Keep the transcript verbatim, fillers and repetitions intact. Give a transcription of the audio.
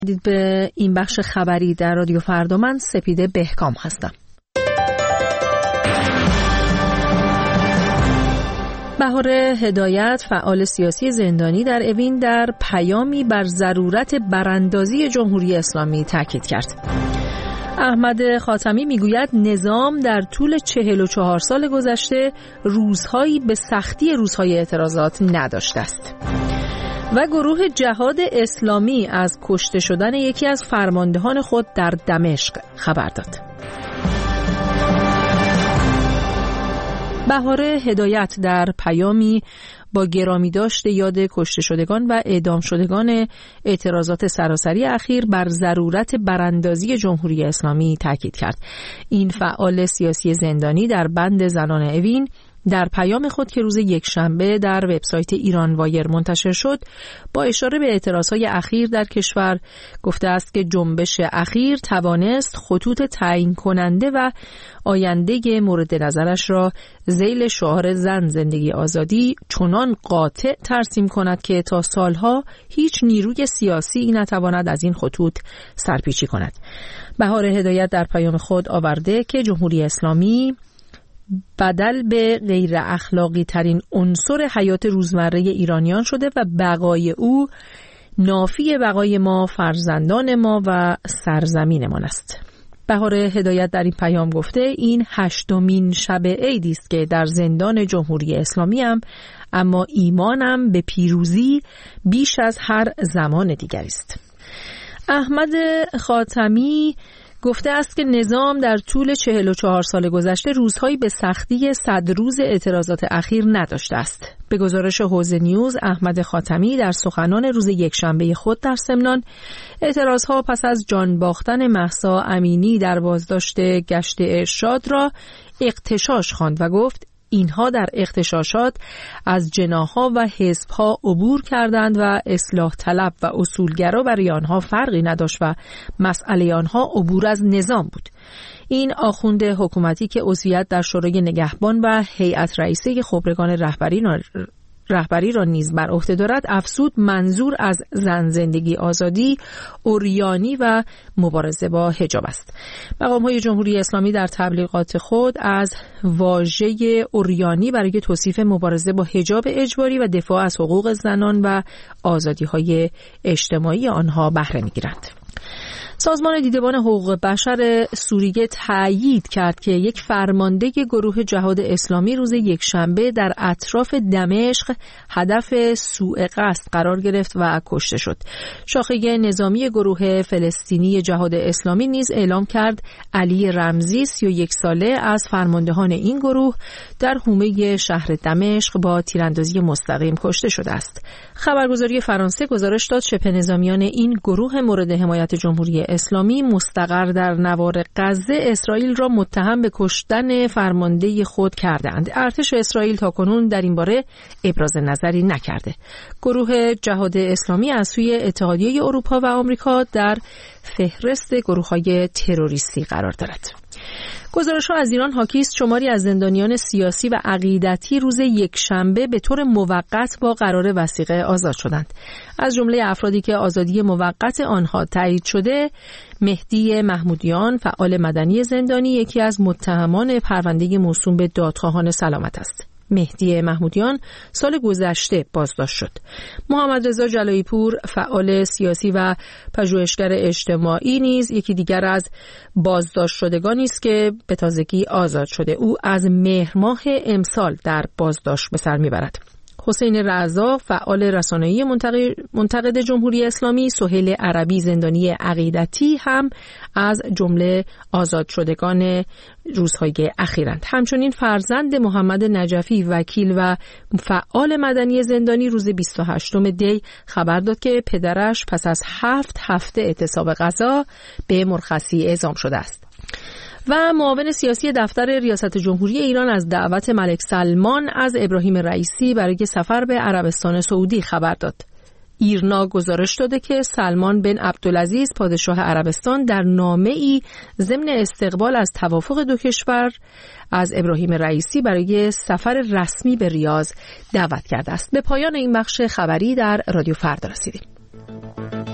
دید به این بخش خبری در رادیو فردا. من سپیده بهکام هستم. بهار هدایت، فعال سیاسی زندانی در اوین، در پیامی بر ضرورت براندازی جمهوری اسلامی تاکید کرد. احمد خاتمی میگوید نظام در طول چهل و چهار سال گذشته روزهایی به سختی روزهای اعتراضات نداشته است. و گروه جهاد اسلامی از کشته شدن یکی از فرماندهان خود در دمشق خبر داد. بهار هدایت در پیامی با گرامی داشت یاد کشته شدگان و اعدام شدگان اعتراضات سراسری اخیر بر ضرورت براندازی جمهوری اسلامی تاکید کرد. این فعال سیاسی زندانی در بند زنان اوین در پیام خود که روز یکشنبه در وبسایت ایران وایر منتشر شد، با اشاره به اعتراضهای اخیر در کشور گفته است که جنبش اخیر توانست خطوط تعیین کننده و آینده مورد نظرش را ذیل شعار زن زندگی آزادی چنان قاطع ترسیم کند که تا سالها هیچ نیروی سیاسی نتواند از این خطوط سرپیچی کند. بهار هدایت در پیام خود آورده که جمهوری اسلامی بدل به غیر اخلاقی ترین عنصر حیات روزمره ایرانیان شده و بقای او نافی بقای ما، فرزندان ما و سرزمینمان است. بهار هدایت در این پیام گفته این هشتمین شب عیدی است که در زندان جمهوری اسلامی ام، اما ایمانم به پیروزی بیش از هر زمان دیگری است. احمد خاتمی گفته است که نظام در طول چهل و چهار سال گذشته روزهایی به سختی صد روز اعتراضات اخیر نداشته است. به گزارش حوزه نیوز، احمد خاتمی در سخنان روز یکشنبه خود در سمنان اعتراضها پس از جان باختن مهسا امینی در بازداشت گشت ارشاد را اغتشاش خواند و گفت اینها در اغتشاشات از جناح‌ها و حزب‌ها عبور کردند و اصلاح طلب و اصولگرا برای آنها فرقی نداشت و مسئله آنها عبور از نظام بود. این آخوند حکومتی که عضویت در شورای نگهبان و هیئت رئیسه خبرگان رهبری رهبری را نیز بر عهده دارد، افزود منظور از زن زندگی آزادی، عریانی و مبارزه با حجاب است. مقام‌های جمهوری اسلامی در تبلیغات خود از واژه عریانی برای توصیف مبارزه با حجاب اجباری و دفاع از حقوق زنان و آزادی‌های اجتماعی آنها بهره می‌گیرند. سازمان دیدبان حقوق بشر سوریه تأیید کرد که یک فرمانده گروه جهاد اسلامی روز یکشنبه در اطراف دمشق هدف سوء قصد قرار گرفت و کشته شد. شاخه نظامی گروه فلسطینی جهاد اسلامی نیز اعلام کرد علی رمزی سی و یک ساله از فرماندهان این گروه در حومه شهر دمشق با تیراندازی مستقیم کشته شده است. خبرگزاری فرانسه گزارش داد شبه نظامیان این گروه مورد حمایت جمهوری اسلامی مستقر در نوار غزه اسرائیل را متهم به کشتن فرمانده خود کردند. ارتش اسرائیل تاکنون در این باره ابراز نظری نکرده. گروه جهاد اسلامی از سوی اتحادیه اروپا و آمریکا در فهرست گروه‌های تروریستی قرار دارد. گزارش‌ها از ایران حاکی است شماری از زندانیان سیاسی و عقیدتی روز یکشنبه به طور موقت با قرار وثیقه آزاد شدند. از جمله افرادی که آزادی موقت آنها تایید شده، مهدی محمودیان، فعال مدنی زندانی، یکی از متهمان پرونده موسوم به دادخواهان سلامت است. مهدی محمودیان سال گذشته بازداشت شد. محمد رضا جلایی پور، فعال سیاسی و پژوهشگر اجتماعی نیز یکی دیگر از بازداشت شدگانی است که به تازگی آزاد شده. او از مهر ماه امسال در بازداشت به سر میبرد. حسین رضا، فعال رسانه‌ای منتقد جمهوری اسلامی، سهیل عربی زندانی عقیدتی هم از جمله آزاد شدگان روزهای اخیرند. همچنین فرزند محمد نجفی، وکیل و فعال مدنی زندانی، روز بیست و هشتم دی خبر داد که پدرش پس از هفت هفته اعتصاب غذا به مرخصی اعزام شده است. و معاون سیاسی دفتر ریاست جمهوری ایران از دعوت ملک سلمان از ابراهیم رئیسی برای سفر به عربستان سعودی خبر داد. ایرنا گزارش داده که سلمان بن عبدالعزیز پادشاه عربستان در نامه‌ای ضمن استقبال از توافق دو کشور از ابراهیم رئیسی برای سفر رسمی به ریاض دعوت کرده است. به پایان این بخش خبری در رادیو فردا رسیدیم.